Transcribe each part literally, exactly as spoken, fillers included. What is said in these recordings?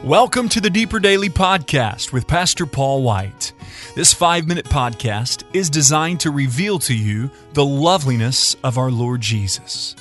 Welcome to the Deeper Daily Podcast with Pastor Paul White. This five-minute podcast is designed to reveal to you the loveliness of our Lord Jesus.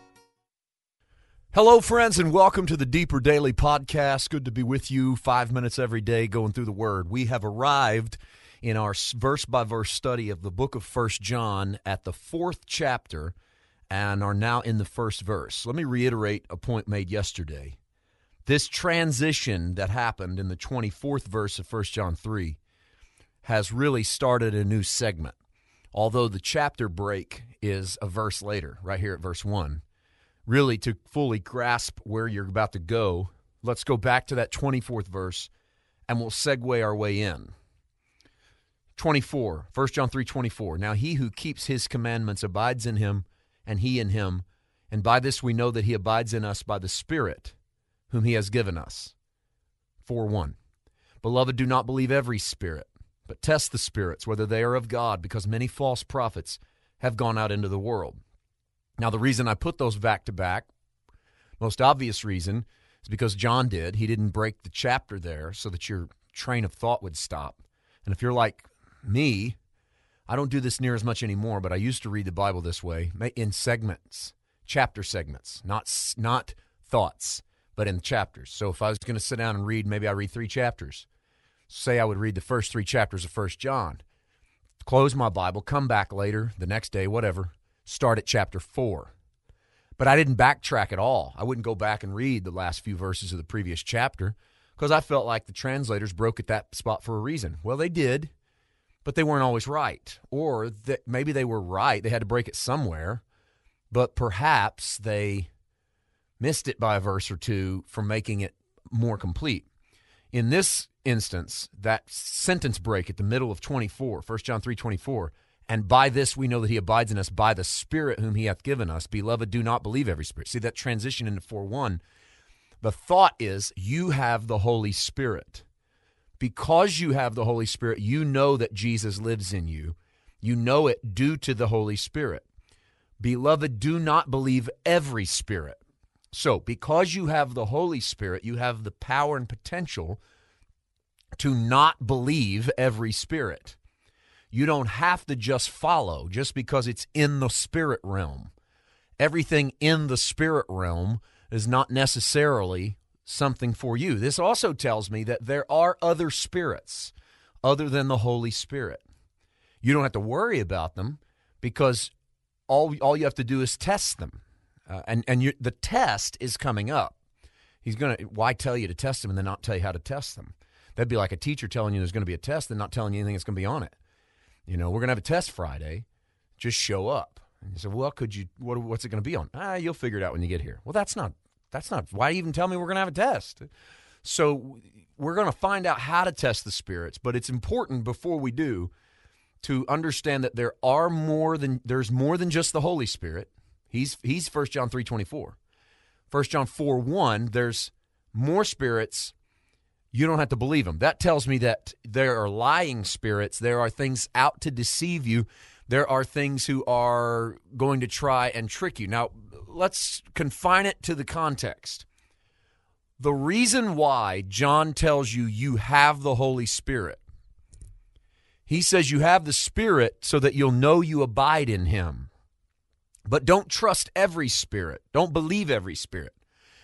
Hello, friends, and welcome to the Deeper Daily Podcast. Good to be with you five minutes every day going through the Word. We have arrived in our verse-by-verse study of the book of First John at the fourth chapter and are now in the first verse. Let me reiterate a point made yesterday. This transition that happened in the twenty-fourth verse of First John three has really started a new segment, although the chapter break is a verse later, right here at verse one. Really, to fully grasp where you're about to go, let's go back to that twenty-fourth verse, and we'll segue our way in. twenty-four, First John three twenty-four. Now he who keeps his commandments abides in him, and he in him, and by this we know that he abides in us by the Spirit whom he has given us. four one. Beloved, do not believe every spirit, but test the spirits, whether they are of God, because many false prophets have gone out into the world. Now, the reason I put those back to back, most obvious reason, is because John did. He didn't break the chapter there so that your train of thought would stop. And if you're like me, I don't do this near as much anymore, but I used to read the Bible this way, in segments, chapter segments, not not thoughts, but in chapters. So if I was going to sit down and read, maybe I read three chapters. Say I would read the first three chapters of First John, close my Bible, come back later, the next day, whatever, start at chapter four. But I didn't backtrack at all. I wouldn't go back and read the last few verses of the previous chapter because I felt like the translators broke at that spot for a reason. Well, they did, but they weren't always right. Or that maybe they were right. They had to break it somewhere, but perhaps they missed it by a verse or two from making it more complete. In this instance, that sentence break at the middle of twenty-four, First John three twenty-four, and by this we know that he abides in us by the Spirit whom he hath given us. Beloved, do not believe every spirit. See that transition into four one? The thought is you have the Holy Spirit. Because you have the Holy Spirit, you know that Jesus lives in you. You know it due to the Holy Spirit. Beloved, do not believe every spirit. So, because you have the Holy Spirit, you have the power and potential to not believe every spirit. You don't have to just follow just because it's in the spirit realm. Everything in the spirit realm is not necessarily something for you. This also tells me that there are other spirits other than the Holy Spirit. You don't have to worry about them because all, all you have to do is test them. Uh, and and you, the test is coming up. He's going to, why tell you to test them and then not tell you how to test them? That'd be like a teacher telling you there's going to be a test and not telling you anything that's going to be on it. You know, we're going to have a test Friday. Just show up. And you say, well, could you, what, what's it going to be on? Ah, you'll figure it out when you get here. Well, that's not, that's not, why even tell me we're going to have a test? So we're going to find out how to test the spirits, but it's important before we do to understand that there are more than, there's more than just the Holy Spirit. He's he's First John three twenty-four. First John four one, there's more spirits. You don't have to believe them. That tells me that there are lying spirits. There are things out to deceive you. There are things who are going to try and trick you. Now, let's confine it to the context. The reason why John tells you you have the Holy Spirit, he says you have the Spirit so that you'll know you abide in him. But don't trust every spirit. Don't believe every spirit.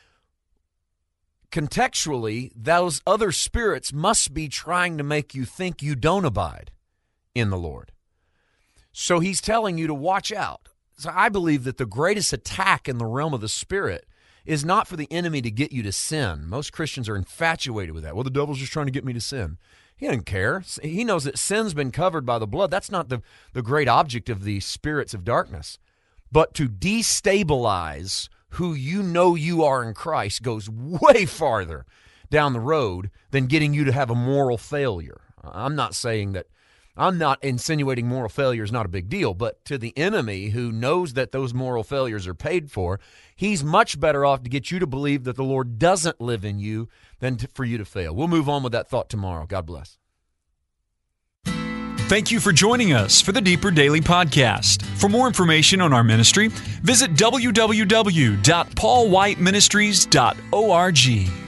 Contextually, those other spirits must be trying to make you think you don't abide in the Lord. So he's telling you to watch out. So I believe that the greatest attack in the realm of the spirit is not for the enemy to get you to sin. Most Christians are infatuated with that. Well, the devil's just trying to get me to sin. He doesn't care. He knows that sin's been covered by the blood. That's not the, the great object of the spirits of darkness. But to destabilize who you know you are in Christ goes way farther down the road than getting you to have a moral failure. I'm not saying that, I'm not insinuating moral failure is not a big deal, but to the enemy who knows that those moral failures are paid for, he's much better off to get you to believe that the Lord doesn't live in you than to, for you to fail. We'll move on with that thought tomorrow. God bless. Thank you for joining us for the Deeper Daily Podcast. For more information on our ministry, visit w w w dot paul white ministries dot org.